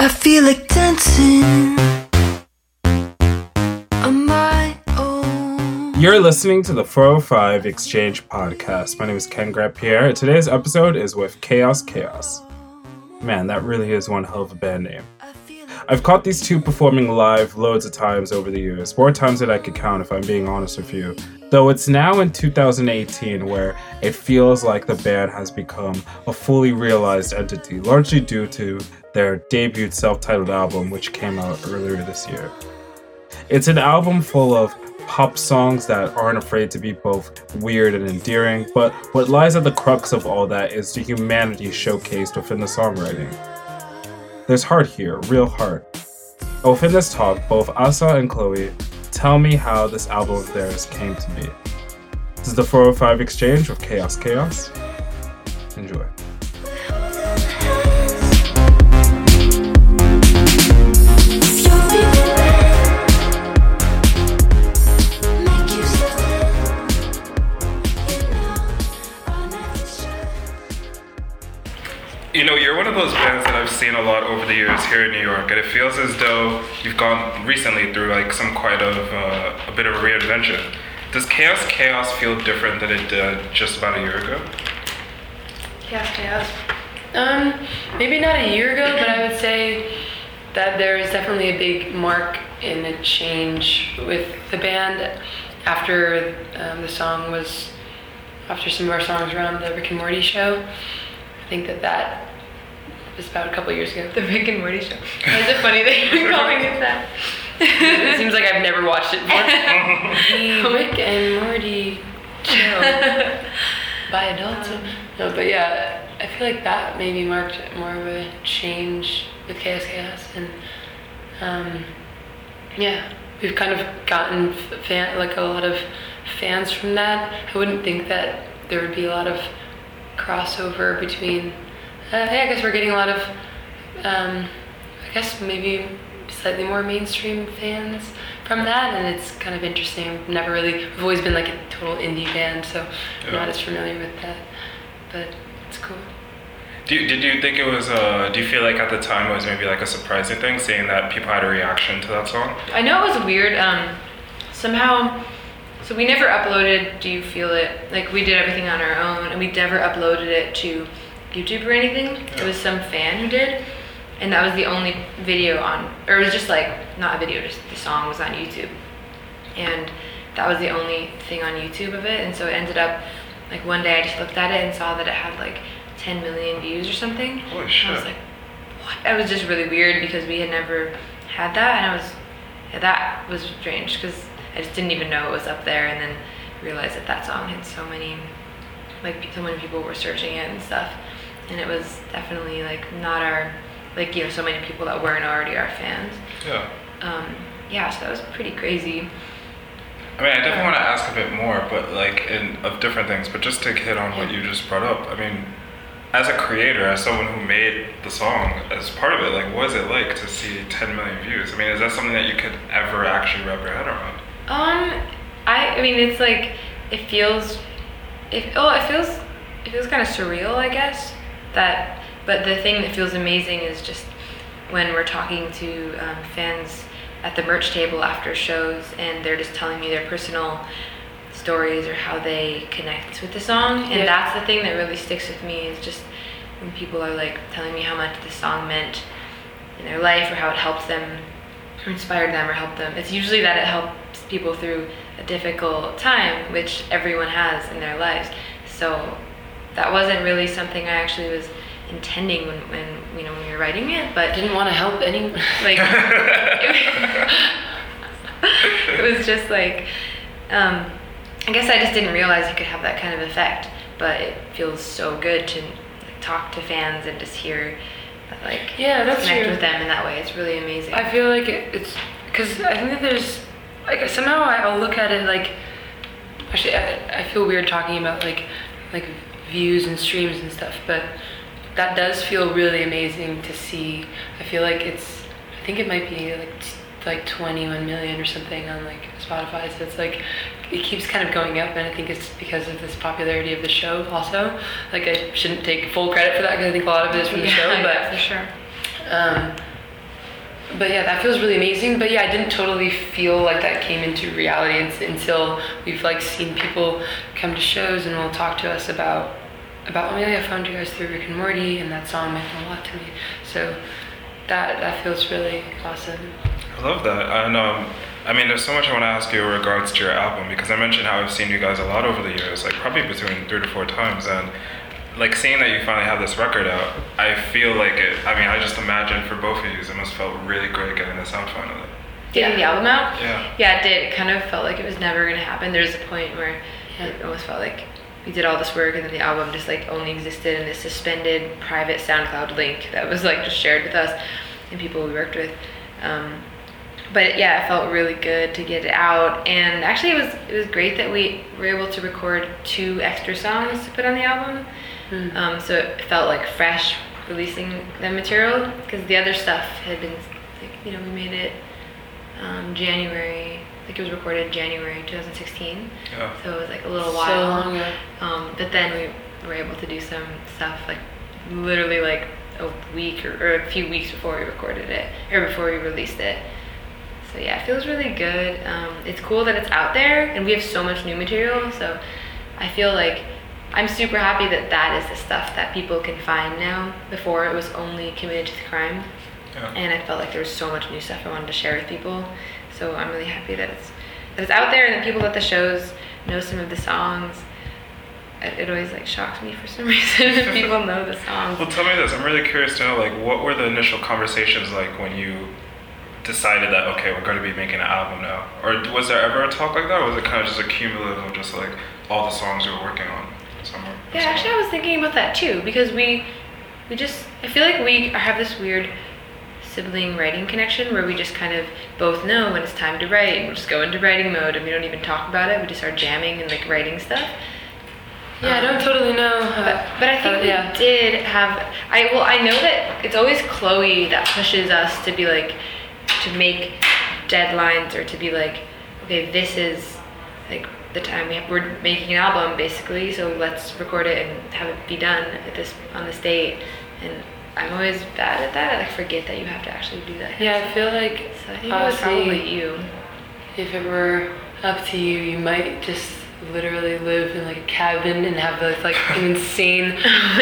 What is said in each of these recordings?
I feel like dancing on my own. You're listening to the 405 Exchange Podcast. My name is Ken Grant-Pierre. Today's episode is with Chaos Chaos. Man, that really is one hell of a band name. I've caught these two performing live loads of times over the years, more times than I could count if I'm being honest with you. Though it's now in 2018 where it feels like the band has become a fully realized entity, largely due to their debut self-titled album, which came out earlier this year. It's an album full of pop songs that aren't afraid to be both weird and endearing, but what lies at the crux of all that is the humanity showcased within the songwriting. There's heart here, real heart. Within this talk, both Asa and Chloe tell me how this album of theirs came to be. This is the 405 Exchange with Chaos Chaos. Enjoy. You know, you're one of those bands that I've seen a lot over the years here in New York, and it feels as though you've gone recently through like some quite of a bit of a reinvention. Does Chaos Chaos feel different than it did just about a year ago? Chaos. Maybe not a year ago, but I would say that there is definitely a big mark in the change with the band after after some of our songs were on the Rick and Morty show. I think that was about a couple years ago. The Rick and Morty show. Why is it funny that you're calling it that? It seems like I've never watched it before. The Rick and Morty show by adults. No, but yeah, I feel like that maybe marked more of a change with Chaos Chaos, and yeah, we've kind of gotten a lot of fans from that. I wouldn't think that there would be a lot of crossover between I guess we're getting a lot of I guess maybe slightly more mainstream fans from that, and it's kind of interesting. We've always been like a total indie band, so I'm not as familiar with that, but it's cool. Did you think it was do you feel like at the time it was maybe like a surprising thing seeing that people had a reaction to that song? I know it was weird somehow. So we never uploaded Do You Feel It? Like, we did everything on our own, and we never uploaded it to YouTube or anything. Yeah. It was some fan who did, and that was the only video or it was just like, not a video, just the song was on YouTube. And that was the only thing on YouTube of it, and so it ended up, like one day I just looked at it and saw that it had like 10 million views or something. Holy shit. I was like, what? It was just really weird because we had never had that, and that was strange because I just didn't even know it was up there, and then realized that song had so many people were searching it and stuff, and it was definitely like not our, like, you know, so many people that weren't already our fans. Yeah. Yeah, so that was pretty crazy. I mean, I definitely want to ask a bit more, but like of different things, but just to hit on what you just brought up, I mean, as a creator, as someone who made the song, as part of it, like, what is it like to see 10 million views? I mean, is that something that you could ever actually wrap your head around? I mean, it's like, it feels kind of surreal, I guess, but the thing that feels amazing is just when we're talking to fans at the merch table after shows, and they're just telling me their personal stories or how they connect with the song, and that's the thing that really sticks with me, is just when people are like telling me how much the song meant in their life, or how it helps them, or inspired them, or helped them. It's usually that it helps people through a difficult time, which everyone has in their lives. So that wasn't really something I actually was intending when we were writing it, but Didn't want to help anyone. like it was just like I guess I just didn't realize it could have that kind of effect, but it feels so good to like talk to fans and just hear that, that's connect true. with them in that way. It's really amazing. I feel like it's because I think that there's like, somehow I'll look at it like, actually I feel weird talking about like views and streams and stuff, but that does feel really amazing to see. I feel like I think it might be like 21 million or something on like Spotify, so it's like it keeps kind of going up, and I think it's because of this popularity of the show also. Like, I shouldn't take full credit for that because I think a lot of it is from the show, but for sure. But yeah, that feels really amazing. But yeah, I didn't totally feel like that came into reality until we've like seen people come to shows and will talk to us about oh yeah, I found you guys through Rick and Morty, and that song meant a lot to me. So that feels really awesome. I love that. I know. I mean, there's so much I want to ask you in regards to your album, because I mentioned how I've seen you guys a lot over the years, like probably between 3 to 4 times, and like seeing that you finally have this record out, I feel like it. I mean, I just imagine for both of you, it must felt really great getting this out finally. Getting the album out? Yeah. Yeah, it did. It kind of felt like it was never gonna happen. There's a point where it almost felt like we did all this work and then the album just like only existed in this suspended private SoundCloud link that was like just shared with us and people we worked with. But yeah, it felt really good to get it out, and actually it was great that we were able to record 2 extra songs to put on the album. So it felt like fresh releasing the material, because the other stuff had been like, we made it January, like it was recorded January 2016. Yeah. So it was like a little while. So long ago. But then we were able to do some stuff like literally like a week or a few weeks before we recorded it, or before we released it. So yeah, it feels really good. It's cool that it's out there, and we have so much new material, so I feel like I'm super happy that is the stuff that people can find now. Before, it was only Committed to the Crime. Yeah. And I felt like there was so much new stuff I wanted to share with people. So I'm really happy that it's out there, and the people at the shows know some of the songs. It always like shocks me for some reason if people know the songs. Well, tell me this. I'm really curious to know, like, what were the initial conversations like when you decided that, okay, we're going to be making an album now? Or was there ever a talk like that, or was it kind of just a cumulative of just like all the songs you were working on somewhere? Yeah, actually I was thinking about that too, because we just, I feel like we have this weird sibling writing connection where we just kind of both know when it's time to write, and we'll just go into writing mode and we don't even talk about it. We just start jamming and like writing stuff. Yeah, I don't totally know. But I think we did have, I know that it's always Chloe that pushes us to be like, to make deadlines, or to be like, okay, this is like the time we're making an album basically, so let's record it and have it be done on this date. And I'm always bad at that. I like forget that you have to actually do that. Yeah, I feel like So I think it was probably you. if it were up to you, you might just literally live in like a cabin and have this like insane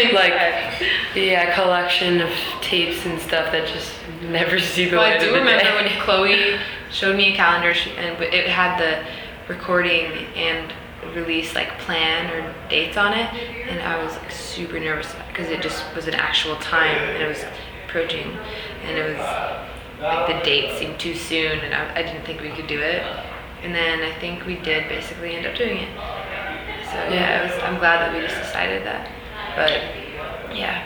collection of tapes and stuff that just never see the light I of do the remember day. when Chloe showed me a calendar, and it had the recording and release like plan or dates on it, and I was like super nervous because it just was an actual time and it was approaching, and it was like the date seemed too soon, and I didn't think we could do it. And then I think we did basically end up doing it. So yeah, I'm glad that we just decided that. But yeah.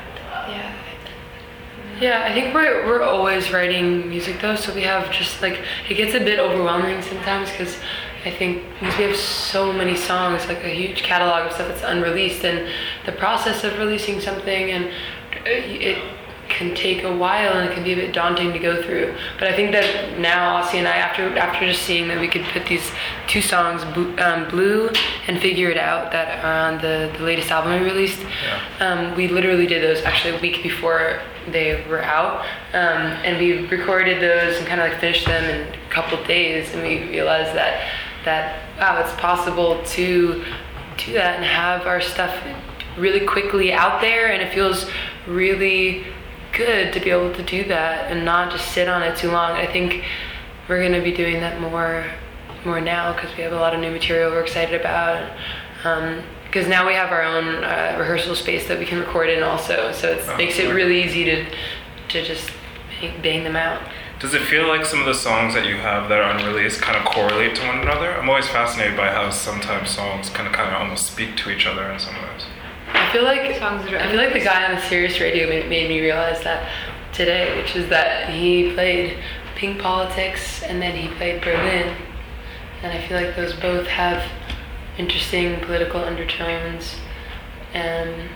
Yeah, I think we're always writing music though, so we have just like, it gets a bit overwhelming sometimes because I think because we have so many songs, like a huge catalog of stuff that's unreleased, and the process of releasing something, and it can take a while and it can be a bit daunting to go through. But I think that now Aussie and I, after just seeing that we could put these 2 songs, Blue and Figure It Out, that are on the latest album we released, we literally did those actually a week before they were out, and we recorded those and kind of like finished them in a couple of days, and we realized that wow, it's possible to do that and have our stuff really quickly out there, and it feels really good to be able to do that and not just sit on it too long. I think we're going to be doing that more now because we have a lot of new material we're excited about, because now we have our own rehearsal space that we can record in also, so it makes it really easy to just bang them out. Does it feel like some of the songs that you have that are unreleased kind of correlate to one another? I'm always fascinated by how sometimes songs kind of almost speak to each other in some ways. I feel like the guy on the Sirius radio made me realize that today, which is that he played Pink Politics and then he played Berlin, and I feel like those both have interesting political undertones, and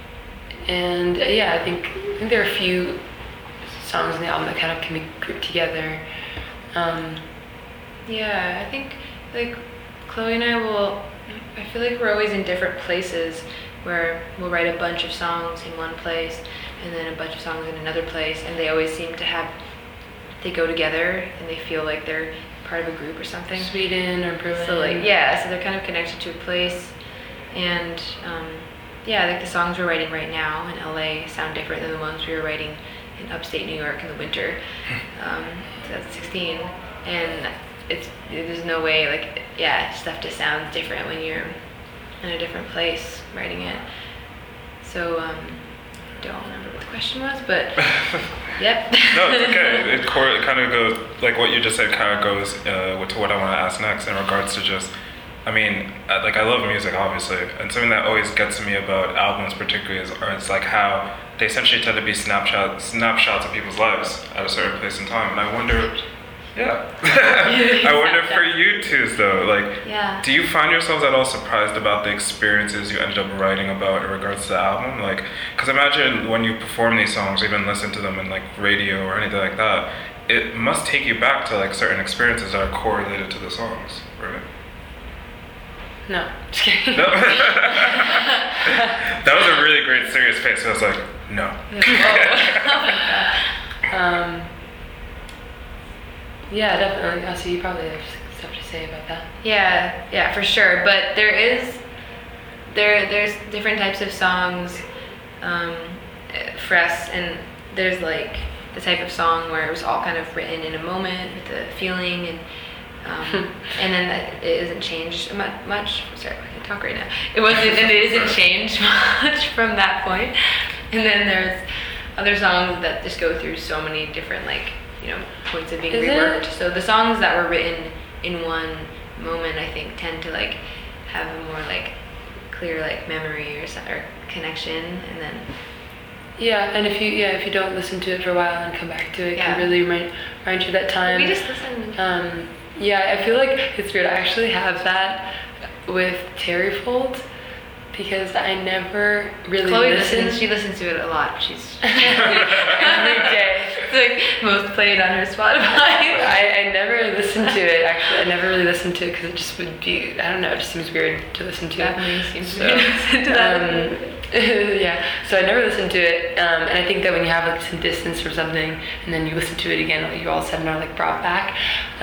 yeah, I think there are a few songs in the album that kind of can be grouped together. Yeah, I think like Chloe and I feel like we're always in different places, where we'll write a bunch of songs in one place and then a bunch of songs in another place, and they always seem to have they go together and they feel like they're part of a group or something. Sweden or Berlin. So like, yeah, so they're kind of connected to a place. And yeah, like the songs we're writing right now in LA sound different than the ones we were writing in upstate New York in the winter, 2016. And there's no way, like, yeah, stuff just sounds different when you're in a different place writing it. So don't remember what the question was, but yep. No, it's okay. It kind of goes, like what you just said kind of goes to what I want to ask next in regards to just, I mean, like I love music obviously, and something that always gets me about albums particularly is it's like how they essentially tend to be snapshots of people's lives at a certain place in time. And I wonder, yeah. I wonder for you two though, like, Yeah. do you find yourselves at all surprised about the experiences you ended up writing about in regards to the album? Like, because imagine when you perform these songs, or even listen to them in like radio or anything like that, it must take you back to like certain experiences that are correlated to the songs, right? No, just kidding. No. That was a really great serious face. I was like, no. Yeah, definitely. Also, you probably have stuff to say about that. Yeah, for sure. But there's different types of songs for us, and there's like the type of song where it was all kind of written in a moment with the feeling, and and then that it isn't changed much. Sorry, I can't talk right now. It isn't changed much from that point. And then there's other songs that just go through so many different points of being reworked. So the songs that were written in one moment, I think, tend to like have a more like clear like memory or connection, and then Yeah, and if you don't listen to it for a while and come back to it, it Yeah. can really remind you of that time. we just listened. Yeah, I feel like it's weird. I actually have that with Terry Fold because I never really Chloe listened. she listens to it a lot. She's every day. it's like most played on her Spotify. I never listened to it, actually. I never really listened to it because it just would be, I don't know, it just seems weird to listen to. Definitely seems So, weird to listen to that. yeah, so I never listened to it, and I think that when you have like some distance from something and then you listen to it again, like, you all of a sudden are like brought back.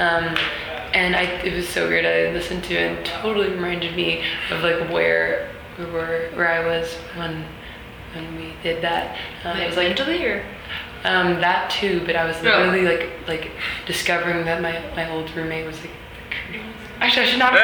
And it was so weird. I listened to it and totally reminded me of like where we were, where I was when we did that. It was like mentally or that too, but I was literally like discovering that my old roommate was like. Actually, I should not.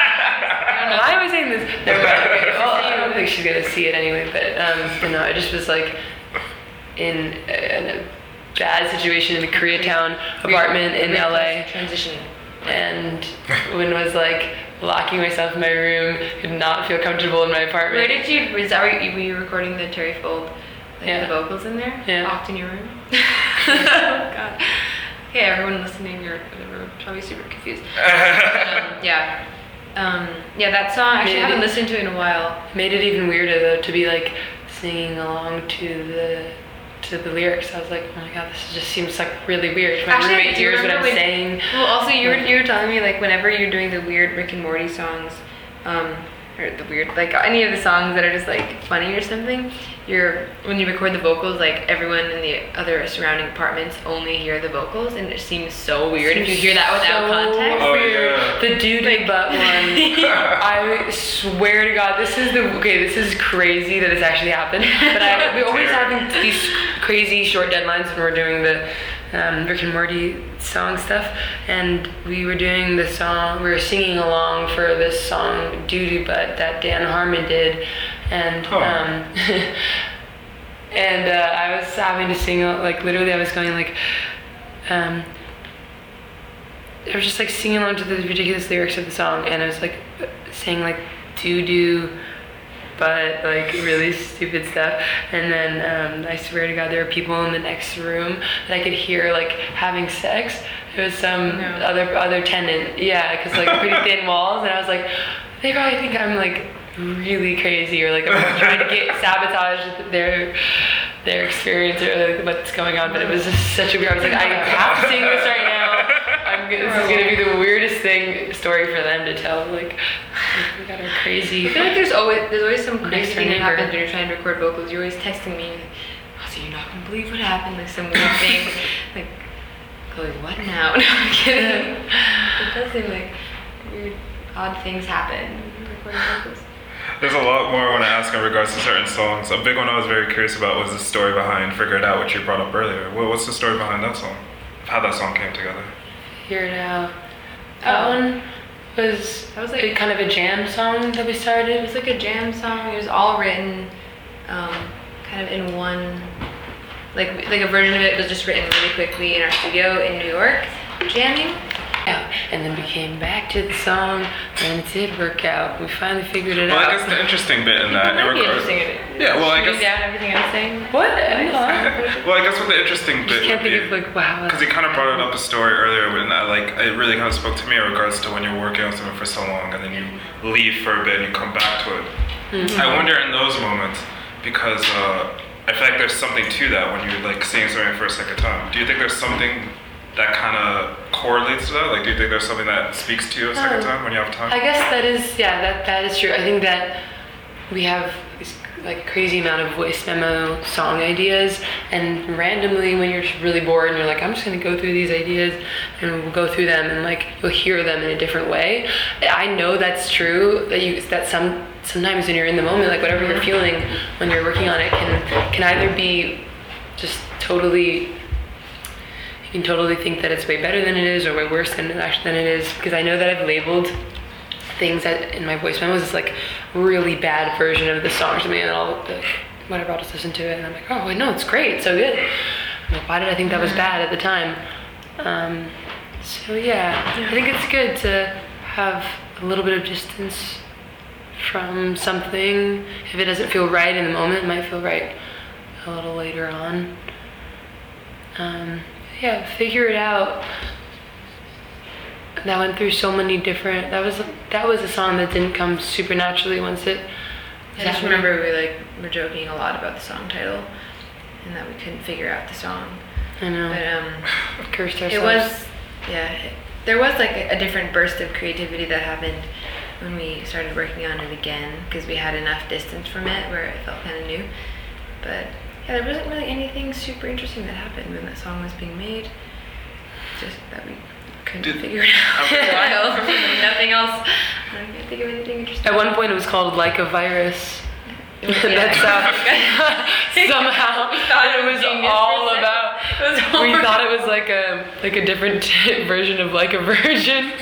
Why am I saying this? Never mind. Okay, well, I don't think she's gonna see it anyway. But no, I just was like in a bad situation in a Koreatown apartment in LA. Transition. And when was like locking myself in my room, could not feel comfortable in my apartment. Where did you? Were you recording the Terry Fold? Yeah. The vocals in there? Yeah. Locked in your room? Oh God. Okay, everyone listening, you're probably super confused. Yeah, that song. Actually, I haven't listened to it in a while. Made it even weirder though to be like singing along to the lyrics. I was like, oh my God, this just seems like really weird. My Actually, roommate do you hears what I'm remember saying. Well, also you were telling me like whenever you're doing the weird Rick and Morty songs, or the weird like any of the songs that are just like funny or something, when you record the vocals, like everyone in the other surrounding apartments only hear the vocals, and it seems so weird if you hear that without context. Oh, yeah. The doo-doo butt one. I swear to God, this is crazy that this actually happened. But we always have these crazy short deadlines when we're doing the Rick and Morty song stuff, and we were doing the song. We were singing along for this song "Doo-doo Butt" that Dan Harmon did, and I was having to sing like literally. I was going like. I was just like singing along to the ridiculous lyrics of the song, and I was like saying like doo-doo, but like really stupid stuff. And then I swear to God, there were people in the next room that I could hear like having sex. It was some other tenant, yeah, because like pretty thin walls, and I was like, they probably think I'm like really crazy, or like I'm trying to sabotage their experience or like what's going on. But it was just such a weird. I was like, I have to sing this right now. This is gonna be the weirdest story for them to tell. Like, we got our crazy. I feel like there's always some crazy thing that neighbor. happens when you're trying to record vocals. You're always texting me, like, oh, so you're not gonna believe what happened, like some weird thing, like. Chloe, what now? No, I'm kidding. It does seem like weird, odd things happen recording vocals. There's a lot more I want to ask in regards to certain songs. A big one I was very curious about was the story behind Figure It Out, which you brought up earlier. What's the story behind that song? How that song came together? Figure It Out. That one was like kind of a jam song that we started. It was like a jam song. It was all written kind of in one, like a version of it was just written really quickly in our studio in New York, jamming. Yeah, and then we came back to the song, and it did work out. We finally figured it out. Well, I guess the interesting bit in that... It might be interesting in it. Yeah, well, I Shooting guess... down everything I'm saying. What? Well, I guess what the interesting bit I can't would think be... of like, wow. Because you kind of brought it up a story earlier, and it really kind of spoke to me in regards to when you're working on something for so long, and then you leave for a bit and you come back to it. Mm-hmm. I wonder in those moments, because I feel like there's something to that when you're like seeing something for a second time. Do you think there's something that kind of correlates to that? Like, do you think there's something that speaks to you a second time when you have time? I guess that is, that is true. I think that we have this like crazy amount of voice memo song ideas, and randomly when you're just really bored and you're like, I'm just gonna go through these ideas and we'll go through them, and like you'll hear them in a different way. I know that's true, that sometimes when you're in the moment, like whatever you're feeling when you're working on it can either be just totally, you can totally think that it's way better than it is or way worse than it is, because I know that I've labeled things that in my voice memos is like really bad version of the song or something, and I'll just listen to it and I'm like, oh wait, no, it's great, it's so good. I'm like, why did I think that was bad at the time? So yeah, I think it's good to have a little bit of distance from something. If it doesn't feel right in the moment, it might feel right a little later on. Yeah, Figure It Out. That went through so many different. That was a song that didn't come super naturally once it. I just remember we were joking a lot about the song title, and that we couldn't figure out the song. I know. But cursed ourselves. it was, there was like a different burst of creativity that happened when we started working on it again, because we had enough distance from it where it felt kind of new. But yeah, there wasn't really anything super interesting that happened when that song was being made. Just that we couldn't figure it out for a while. Nothing else. I can't think of anything interesting. At one point, it was called Like a Virus. That's somehow it was all about. We thought it was like a different version of Like a Virgin.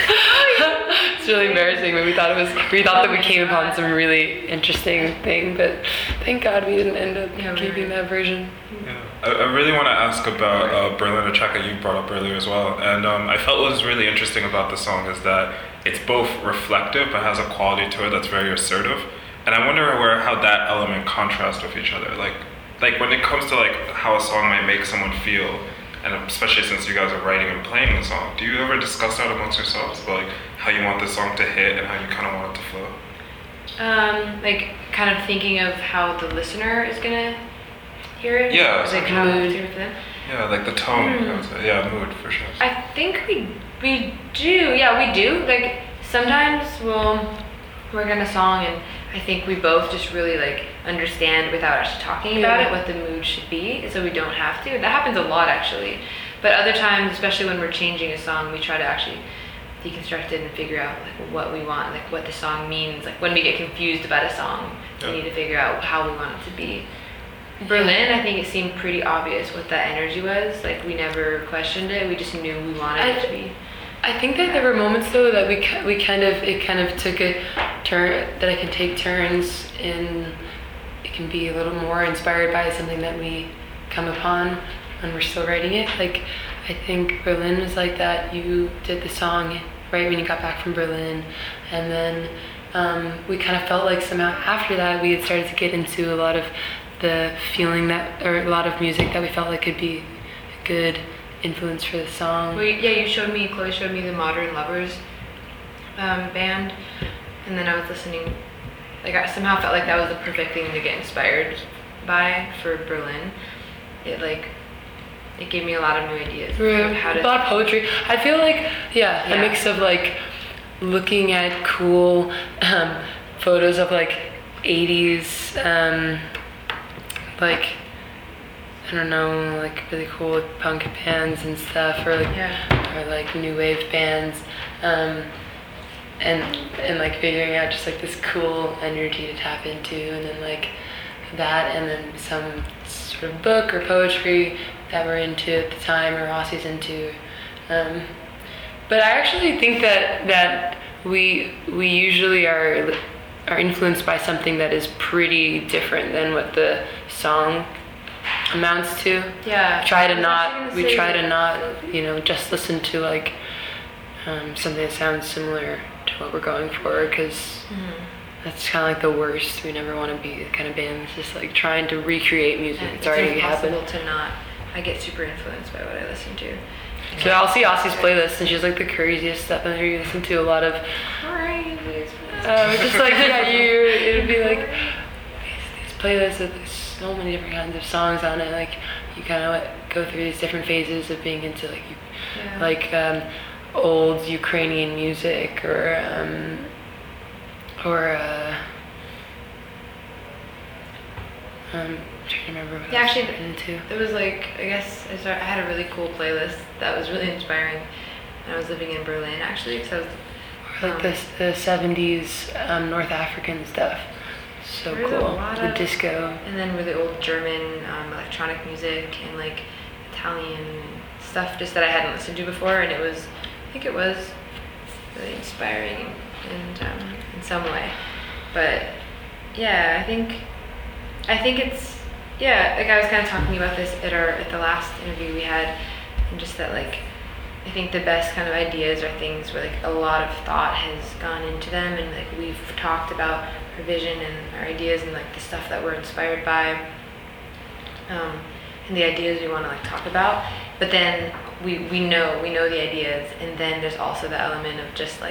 It's really embarrassing, but we thought that we came upon some really interesting thing, but thank God we didn't end up keeping that version. Yeah. I really want to ask about Berlin, a track that you brought up earlier as well, and I felt what was really interesting about the song is that it's both reflective but has a quality to it that's very assertive. And I wonder how that element contrasts with each other. Like when it comes to like how a song might make someone feel, and especially since you guys are writing and playing the song, do you ever discuss that amongst yourselves about like how you want the song to hit and how you kind of want it to flow? Like kind of thinking of how the listener is gonna hear it. Yeah. Like how it's for them. Yeah, like the tone. I would say. Yeah, mood for sure. I think we do. Yeah, we do. Like sometimes we'll work on a song and I think we both just really like understand without actually talking about it what the mood should be, so we don't have to. That happens a lot actually. But other times, especially when we're changing a song, we try to actually deconstruct it and figure out like what we want, like what the song means. Like when we get confused about a song, we need to figure out how we want it to be. Berlin, I think it seemed pretty obvious what that energy was. Like we never questioned it. We just knew we wanted it to be. I think that there were moments though that it kind of took a turn, that I can take turns in. It can be a little more inspired by something that we come upon when we're still writing it. Like I think Berlin was like that. You did the song right when you got back from Berlin, and then we kind of felt like somehow after that we had started to get into a lot of the feeling or a lot of music that we felt like could be a good influence for the song. Well, yeah, Chloe showed me the Modern Lovers band, and then I was listening, like I somehow felt like that was the perfect thing to get inspired by for Berlin. It gave me a lot of new ideas. Right. A lot of poetry. I feel like, a mix of like looking at cool photos of like 80s, like I don't know, like really cool like, punk bands and stuff, or like new wave bands, and like figuring out just like this cool energy to tap into, and then like that, and then some sort of book or poetry that we're into at the time, or Rossi's into. But I actually think that we usually are influenced by something that is pretty different than what the song amounts to. Yeah. We try to not, you know, just listen to like something that sounds similar to what we're going for, because that's kind of like the worst. We never want to be the kind of band that's just like trying to recreate music that's already happened. It's impossible to not. I get super influenced by what I listen to. So I'll see Ossie's playlist, and she's like the craziest stuff, and you listen to a lot of just like it'd be like these playlists with so many different kinds of songs on it. Like you kind of go through these different phases of being into like old Ukrainian music, or trying to remember what actually, I was into. It was like, I guess I had a really cool playlist that was really inspiring when I was living in Berlin, actually, because I was like the 70s North African stuff. So cool. The disco. And then really old German electronic music, and like Italian stuff just that I hadn't listened to before, and I think it was really inspiring in some way. But yeah, I think it's, like I was kind of talking about this at the last interview we had, and just that like I think the best kind of ideas are things where like a lot of thought has gone into them, and like we've talked about our vision and our ideas and like the stuff that we're inspired by, and the ideas we want to like talk about. But then we know the ideas, and then there's also the element of just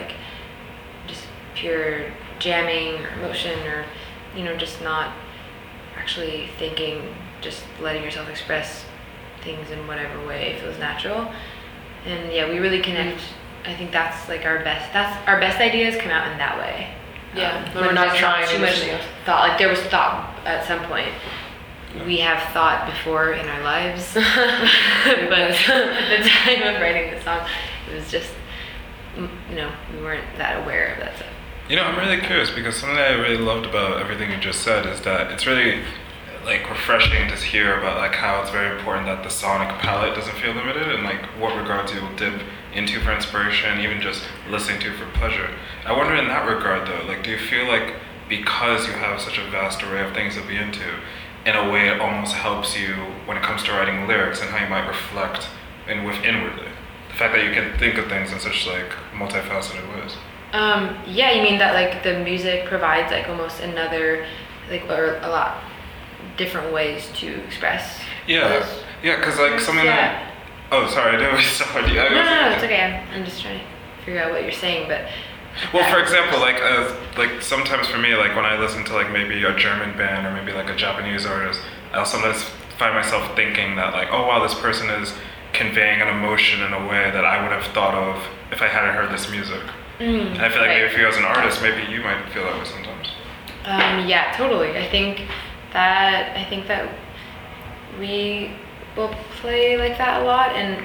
pure jamming or emotion, or you know, just not actually thinking, just letting yourself express things in whatever way feels natural. And yeah, we really connect. I think that's like our best ideas come out in that way. Yeah, when we're not trying too much thought. Like there was thought at some point. We have thought before in our lives, but at the time of writing the song, it was just, you know, we weren't that aware of that stuff. You know, I'm really curious, because something that I really loved about everything you just said is that it's really like refreshing to hear about like how it's very important that the sonic palette doesn't feel limited, and like what regards you will dip into for inspiration, even just listening to for pleasure. I wonder in that regard though, like do you feel like because you have such a vast array of things to be into, in a way it almost helps you when it comes to writing lyrics and how you might reflect inwardly? The fact that you can think of things in such like multifaceted ways. Yeah, you mean that like the music provides like almost another, like, or a lot different ways to express. Yeah, because like something that. Oh, sorry, I didn't start you. No, it's okay. I'm just trying to figure out what you're saying, but. Well, for example, like sometimes for me, like when I listen to like maybe a German band or maybe like a Japanese artist, I'll sometimes find myself thinking that like, oh wow, this person is conveying an emotion in a way that I would have thought of if I hadn't heard this music. And I feel like maybe for you as an artist, maybe you might feel that way sometimes. Yeah, totally. I think that we will play like that a lot, and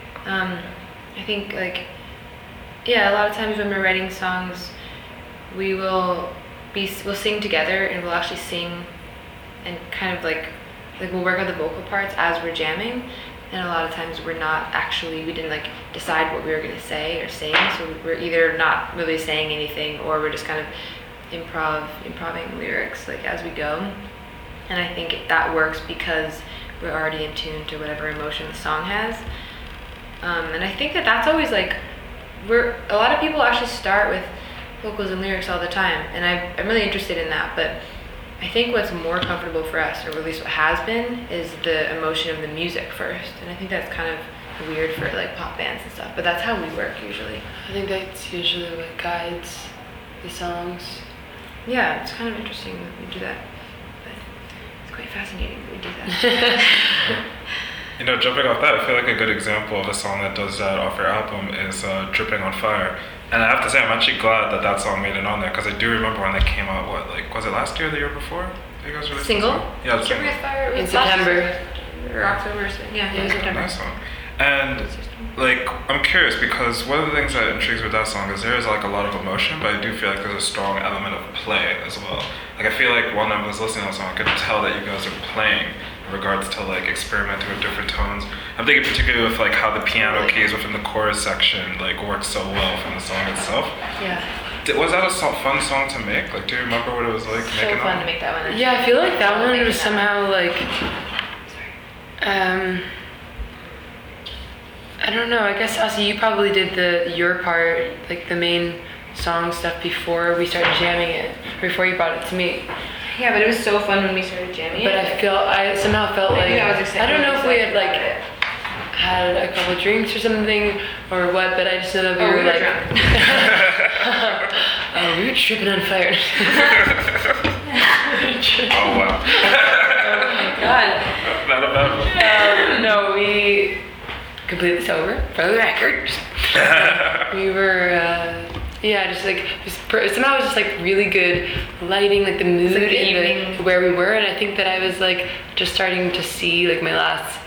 I think like, yeah, a lot of times when we're writing songs, we'll sing together, and we'll actually sing and kind of like we'll work on the vocal parts as we're jamming. And a lot of times we didn't like decide what we were gonna say or sing, so we're either not really saying anything, or we're just kind of improving lyrics like as we go. And I think that works because we're already in tune to whatever emotion the song has. And I think that's always like, a lot of people actually start with vocals and lyrics all the time, and I'm really interested in that, but I think what's more comfortable for us, or at least what has been, is the emotion of the music first. And I think that's kind of weird for like pop bands and stuff, but that's how we work usually. I think that's usually what guides the songs. Yeah, it's kind of interesting that we do that, but it's quite fascinating that we do that. You know, jumping off that, I feel like a good example of a song that does that off your album is Dripping on Fire. And I have to say, I'm actually glad that song made it on there, because I do remember when they came out, was it last year or the year before? You guys released Single? Yeah, the single. Dripping on Fire in September. or October or something. Yeah, September. Nice song. And like, I'm curious because one of the things that intrigues with that song is there is like a lot of emotion, but I do feel like there's a strong element of play as well. Like I feel like when I was listening to that song, I could tell that you guys are playing in regards to like experimenting with different tones. I'm thinking particularly with like how the piano keys within the chorus section like work so well from the song itself. Yeah. Was that a fun song to make? Like, do you remember what it was like So making fun that? to make that one. Actually. Yeah, I feel like that one Making was that somehow like, I don't know. I guess also you probably did your part, like the main song stuff before we started jamming it, before you brought it to me. Yeah, but it was so fun when we started jamming But it. I somehow felt like Maybe I was excited. I don't know if we had about like it. had a couple of drinks or something or what, but I just know that we were like drunk. we were tripping on fire. Oh wow. God. Not a bad one. No, we completely sober, for the record. We were, just like, somehow it was just like really good lighting, like the mood like the and evening. where we were, and I think that I was like just starting to see like my last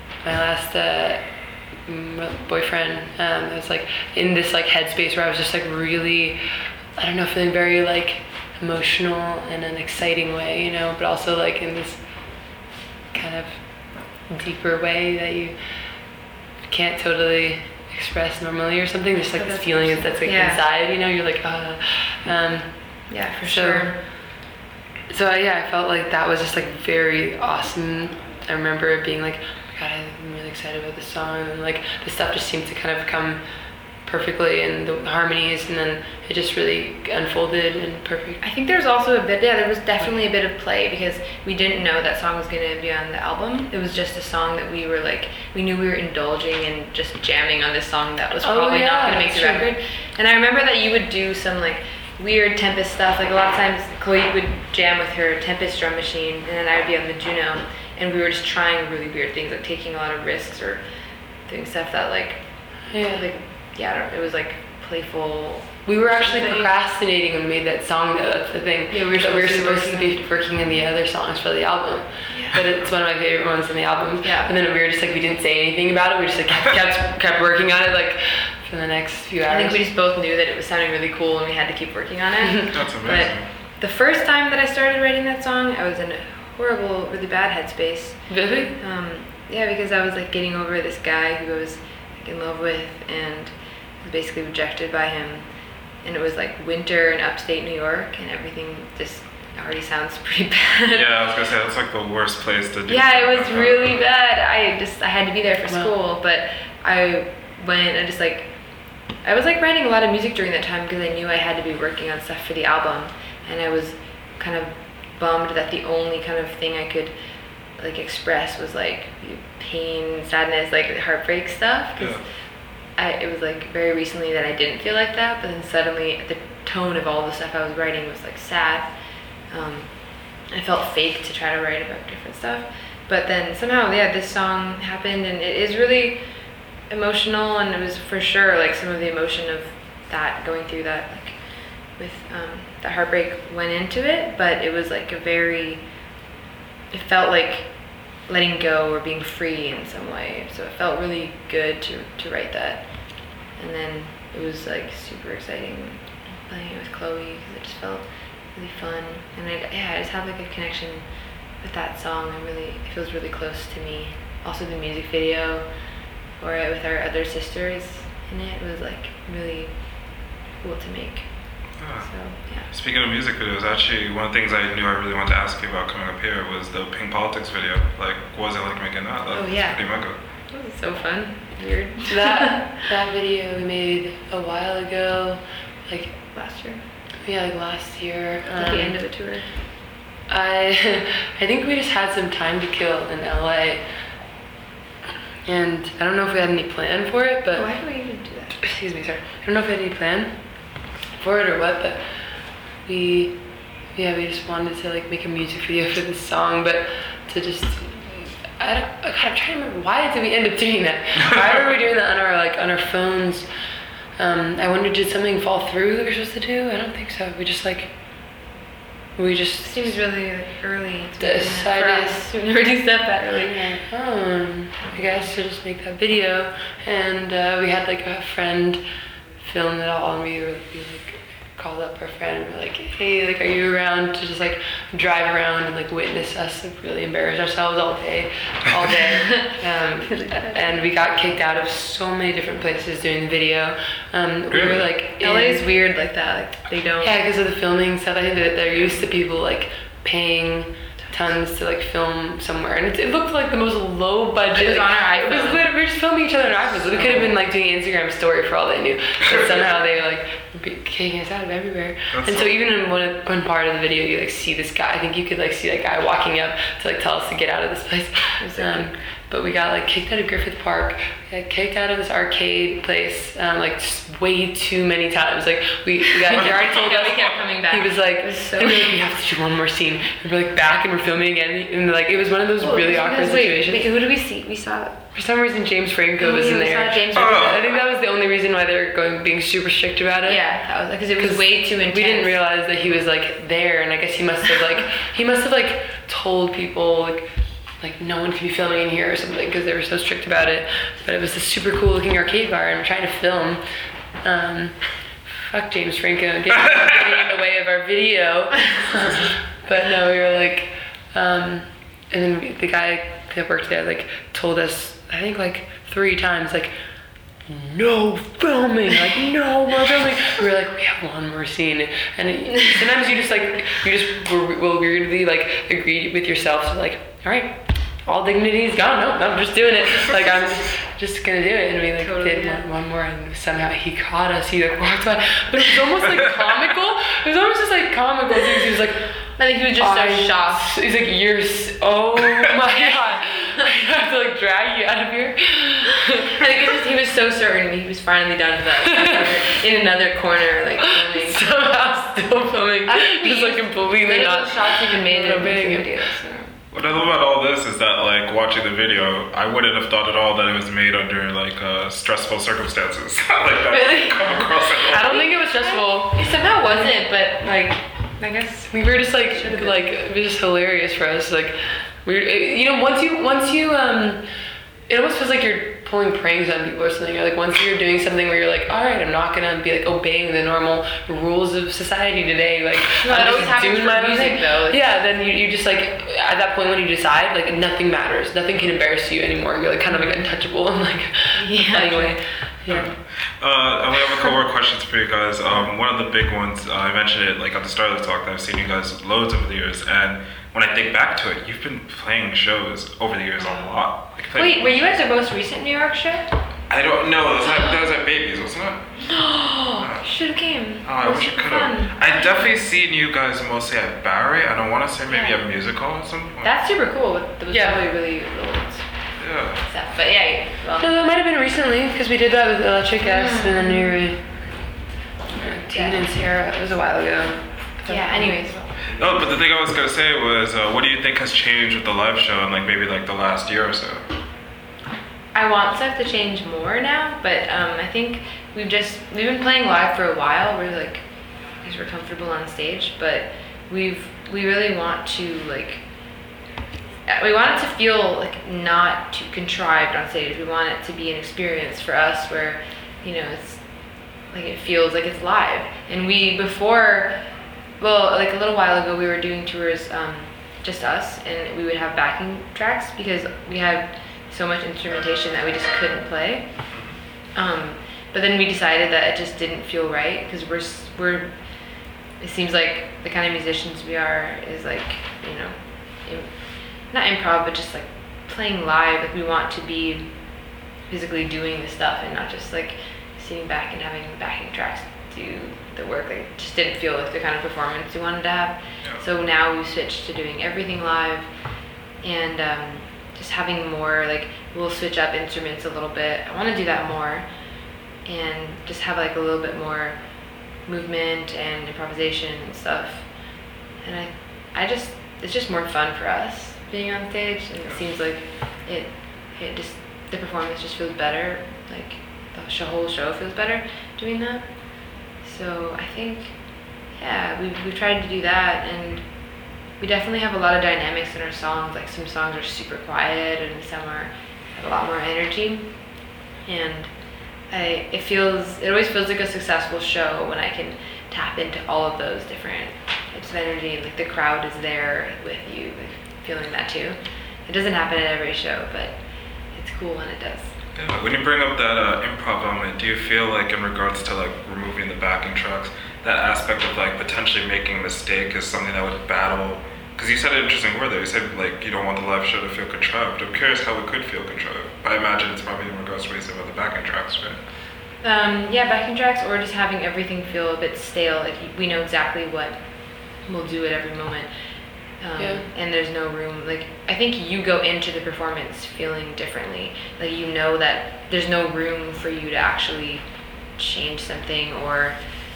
boyfriend. I was like in this like headspace where I was just like really, I don't know, feeling very like emotional in an exciting way, you know, but also like in this kind of deeper way that you can't totally express normally or something. There's like this feeling that's like Yeah. inside, you know, you're like, Yeah, for So- sure. So yeah, I felt like that was just like very awesome. I remember it being like, oh my God, I'm really excited about this song, and like the stuff just seemed to kind of come perfectly, and the harmonies, and then it just really unfolded and perfect. I think there's also there was definitely a bit of play because we didn't know that song was going to be on the album. It was just a song that we were like, we knew we were indulging and just jamming on this song that was probably not going to make the that's true. record. And I remember that you would do some like weird Tempest stuff. Like a lot of times Chloe would jam with her Tempest drum machine and then I would be on the Juno, and we were just trying really weird things, like taking a lot of risks or doing stuff that like it was like playful. We were actually Something. procrastinating when we made that song, though. That's the thing. Yeah, we were That we were supposed supposed to to be working on the other songs for the album. Yeah. But it's one of my favorite ones on the album. Yeah. And then we were just like, we didn't say anything about it. We just like kept working on it like for the next few hours. I think we just both knew that it was sounding really cool and we had to keep working on it. That's But amazing. the first time that I started writing that song, I was in a horrible, really bad headspace. Really? Yeah, because I was like getting over this guy who I was like in love with and was basically rejected by him. And it was like winter in upstate New York and everything just already sounds pretty bad. Yeah, I was gonna say that's like the worst place to do. Yeah, something it was like that. really bad. I had to be there for Wow. school, but I went and just like, I was like writing a lot of music during that time because I knew I had to be working on stuff for the album, and I was kind of bummed that the only kind of thing I could like express was like pain, sadness, like heartbreak stuff. 'Cause it was like very recently that I didn't feel like that, but then suddenly the tone of all the stuff I was writing was like sad. I felt fake to try to write about different stuff, but then somehow, yeah, this song happened, and it is really emotional, and it was for sure like some of the emotion of that going through that, like with the heartbreak went into it, but it was like it felt like letting go or being free in some way. So it felt really good to write that, and then it was like super exciting playing it with Chloe because it just felt really fun, and I just have like a connection with that song. It feels really close to me. Also the music video for it with our other sisters in it was like really cool to make. Yeah. So yeah. Speaking of music videos, actually one of the things I knew I really wanted to ask you about coming up here was the Pink Politics video. Like, what was it like making that? That Oh, was yeah. pretty mega. It was so fun. Weird. That video we made a while ago, like Last year. like last year. At the end of the tour. I think we just had some time to kill in LA, and I don't know if we had any plan for it, but Why do we even do that? excuse me, sorry. I don't know if we had any plan for it or what, but we just wanted to like make a music video for this song, but to just I'm trying to remember, why did we end up doing that? Why were we doing that on our phones? I wondered, did something fall through that we were supposed to do? I don't think so. We just like we just Seems really like, early to be doing that for decided us. We've never do stuff that early. I guess to just make that video, and we had like a friend film it all, and we like called up our friend and we're like, hey, like, are you around to just like drive around and like witness us like really embarrass ourselves all day. And we got kicked out of so many different places doing the video. We were like, LA is weird like that. Like they don't. Yeah, because of the filming stuff. I think that they're used to people like paying tons to like film somewhere, and it looked like the most low budget. It was on our iPhone. It was literally, we were just filming each other on our iPhones. So we could have been like doing an Instagram story for all they knew. But somehow they like be kicking us out of everywhere. And so even in one part of the video, you like see this guy. I think you could like see that guy walking up to like tell us to get out of this place. But we got like kicked out of Griffith Park. We got kicked out of this arcade place like just way too many times. Like we got Jared told us we kept coming back. He was like, so we have to do one more scene. And we're like back and we're filming again, and like it was one of those really awkward situations. Wait, who did we see? We saw. For some reason, James Franco was in We there. saw James I think that was the only reason why they were being super strict about it. Yeah, that was because it was way too intense. We didn't realize that he was like there, and I guess he must have like told people like no one can be filming in here or something because they were so strict about it. But it was a super cool looking arcade bar, and we're trying to film. Fuck James Franco getting in the way of our video. But no, we were like, and then the guy that worked there like told us, I think like 3 times, like, no filming, like no more filming. We were like, we have one more scene, and sometimes you will weirdly like agree with yourself, so like, all right, all dignity is gone. No, I'm just doing it. Like I'm just gonna do it, and we like did one more, and somehow he caught us. He like walked by, but it was almost like comical. It was almost just like comical because he was like, I think he was just so shocked. He's like, oh my god, I have to like drag you out of here. I think he was so certain he was finally done with us. We were in another corner, like filming. Somehow still filming. Just like completely not. Shots even made in the video. What I love about all this is that, like, watching the video, I wouldn't have thought at all that it was made under, like, stressful circumstances. Like, that Really? come across at all. I don't think it was stressful. It somehow wasn't, but like, I guess We were just like it was just hilarious for us. Like once you it almost feels like you're pulling pranks on people or something. Or like once you're doing something where you're like, all right, I'm not gonna be like obeying the normal rules of society today. Like that I'm always just happens doing for my music, thing. though. Yeah, then you just like at that point when you decide like nothing matters, nothing can embarrass you anymore. You're like kind of like untouchable and like anyway. Yeah. I have a couple more questions for you guys. One of the big ones, I mentioned it like at the start of the talk, that I've seen you guys loads over the years, and when I think back to it, you've been playing shows over the years a lot. Like, Wait, were you at the most recent New York show? I don't know. That was at Babies, wasn't it? Oh, should have came. Oh, I wish I could have. I definitely seen you guys mostly at Barry. I don't want to say maybe a musical or something. That's super cool. That was probably really old Yeah. stuff. But yeah, well, No, it might have been recently because we did that with Electric S, and then we were Tina and Sarah. It was a while ago. yeah. Anyways, No, but the thing I was gonna say was, what do you think has changed with the live show in like maybe like the last year or so? I want stuff to change more now, but I think we've been playing live for a while. We're like, because we're comfortable on stage, but we really want to like. We want it to feel like not too contrived on stage. We want it to be an experience for us where, it's like it feels like it's live. And like a little while ago, we were doing tours, just us, and we would have backing tracks because we had so much instrumentation that we just couldn't play. But then we decided that it just didn't feel right because we're. It seems like the kind of musicians we are is like, not improv, but just like playing live. Like we want to be physically doing the stuff and not just like sitting back and having backing tracks do the work. Like it just didn't feel like the kind of performance we wanted to have. Yeah. So now we've switched to doing everything live and just having more like we'll switch up instruments a little bit. I want to do that more and just have like a little bit more movement and improvisation and stuff. And it's just more fun for us being on stage, and it seems like the performance just feels better, like the whole show feels better doing that. So I think, we've tried to do that, and we definitely have a lot of dynamics in our songs. Like some songs are super quiet and some have a lot more energy. And it always feels like a successful show when I can tap into all of those different types of energy, and like the crowd is there with you, like, feeling that too. It doesn't happen at every show, but it's cool when it does. Yeah, when you bring up that improv element, do you feel like in regards to like removing the backing tracks, that aspect of like potentially making a mistake is something that would battle? Because you said an interesting word there. You said like you don't want the live show to feel contrived. I'm curious how it could feel contrived. But I imagine it's probably in regards to what you said about the backing tracks, right? Yeah, backing tracks, or just having everything feel a bit stale. Like we know exactly what we'll do at every moment. And there's no room. Like I think you go into the performance feeling differently. Like you know that there's no room for you to actually change something or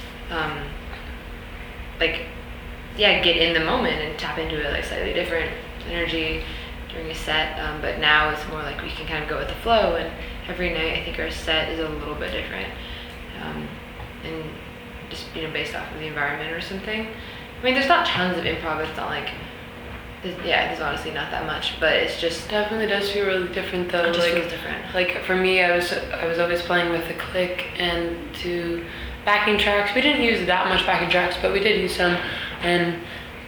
get in the moment and tap into a like slightly different energy during a set. But now it's more like we can kind of go with the flow, and every night I think our set is a little bit different, and just based off of the environment or something. I mean, there's not tons of improv. It's not like there's honestly not that much, but it's just definitely does feel really different though. It just like, feels different. Like for me, I was always playing with the click and to backing tracks. We didn't use that much backing tracks, but we did use some, and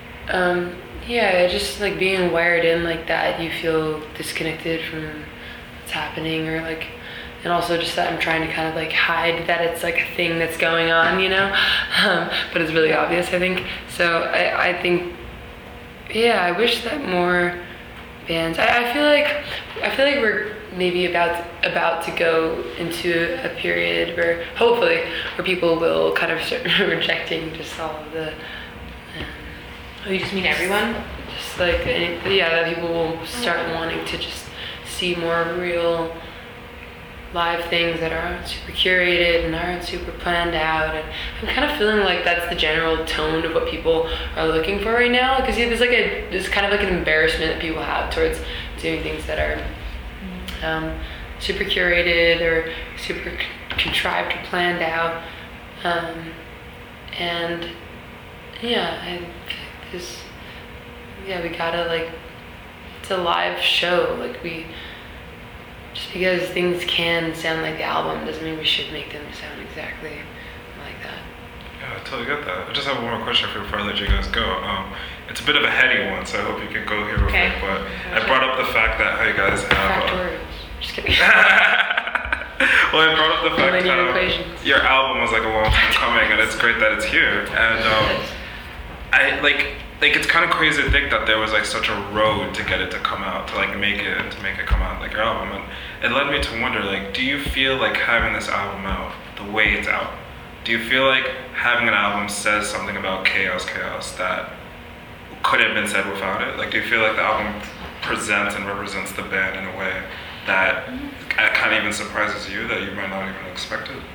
just like being wired in like that, you feel disconnected from what's happening, or like, and also just that I'm trying to kind of like hide that it's like a thing that's going on, but it's really obvious, I think. So I think, I wish that more bands. I feel like we're maybe about to go into a period where hopefully people will kind of start rejecting just all of the. You just mean everyone? Just like that people will start wanting to just see more real live things that aren't super curated and aren't super planned out, and I'm kind of feeling like that's the general tone of what people are looking for right now, because there's kind of like an embarrassment that people have towards doing things that are super curated or super contrived or planned out, and I we gotta like, it's a live show, like just because things can sound like the album doesn't mean we should make them sound exactly like that. Yeah, I totally get that. I just have one more question for you before I let you guys go. It's a bit of a heady one, so I hope you can go here real quick. But I brought up the fact that how you guys have. Factorials. Just kidding. Well, I brought up the fact that your album was like a long time coming, and it's great that it's here. And I like it's kind of crazy to think that there was like such a road to get it to come out, to like make it come out, like your album. And it led me to wonder, like, do you feel like having this album out the way it's out, do you feel like having an album says something about Chaos that could have been said without it? Like, do you feel like the album presents and represents the band in a way that kind of even surprises you, that you might not even expect it?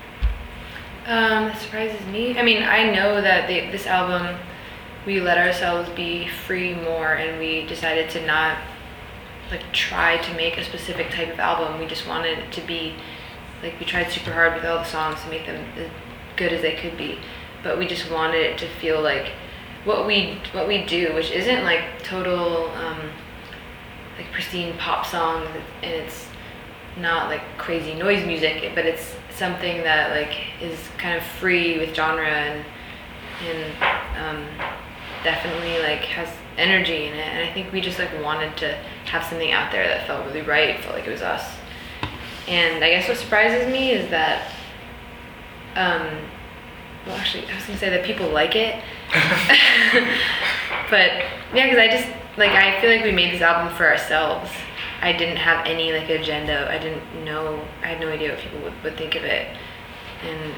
It surprises me. I mean, I know that this album, we let ourselves be free more, and we decided to not like try to make a specific type of album. We just wanted it to be like, we tried super hard with all the songs to make them as good as they could be, but we just wanted it to feel like what we do, which isn't like total like pristine pop songs, and it's not like crazy noise music, but it's something that like is kind of free with genre and definitely like has energy in it. And I think we just like wanted to have something out there that felt really right, felt like it was us. And I guess what surprises me is that well, actually, I was gonna say that people like it. But yeah, because I just like, I feel like we made this album for ourselves. I didn't have any like agenda. I had no idea what people would think of it. And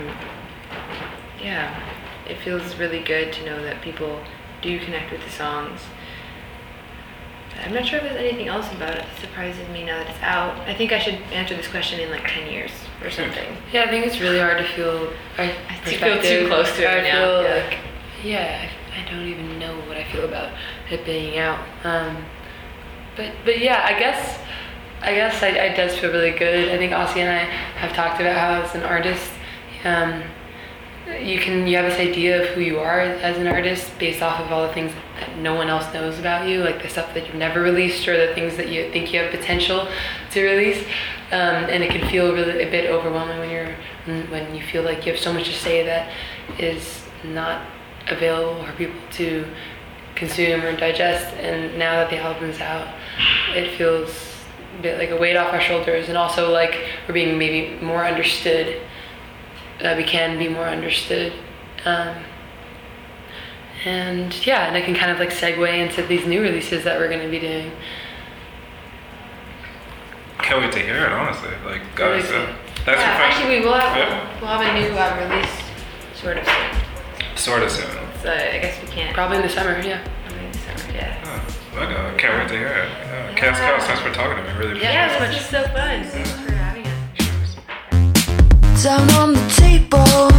it feels really good to know that people do connect with the songs. I'm not sure if there's anything else about it that surprises me now that it's out. I think I should answer this question in like 10 years or something. Yeah, I think it's really hard to feel. I feel too close to it now. I don't even know what I feel about it being out. But yeah, I guess it does feel really good. I think Aussie and I have talked about how as an artist, you have this idea of who you are as an artist based off of all the things that no one else knows about you, like the stuff that you've never released or the things that you think you have potential to release. And it can feel really a bit overwhelming when you feel like you have so much to say that is not available for people to consume or digest. And now that the album's out, it feels a bit like a weight off our shoulders, and also like we're being maybe more understood. We can be more understood. And I can kind of like segue into these new releases that we're going to be doing. Can't wait to hear it, honestly. Like, guys, that's actually, we'll have a new release sort of soon. Sort of soon. So I guess we can't. Probably in the summer, yeah. Probably in the summer, yeah. I can't wait to hear it. Chaos, thanks for talking to me. Really appreciate it. This was so fun. Thanks for having us. Down on the table.